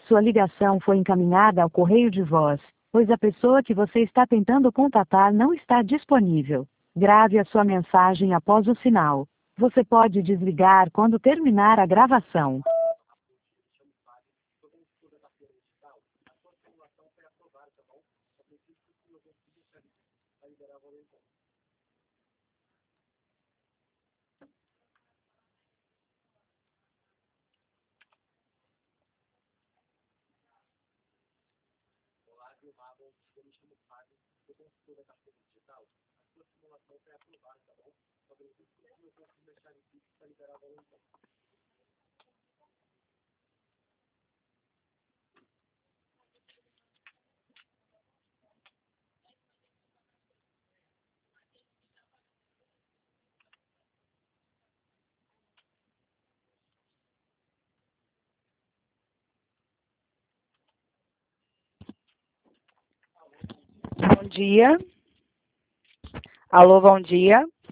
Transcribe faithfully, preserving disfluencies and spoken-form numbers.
Sua ligação foi encaminhada ao correio de voz, pois a pessoa que você está tentando contatar não está disponível. Grave a sua mensagem após o sinal. Você pode desligar quando terminar a gravação. Bom dia. Alô, bom dia.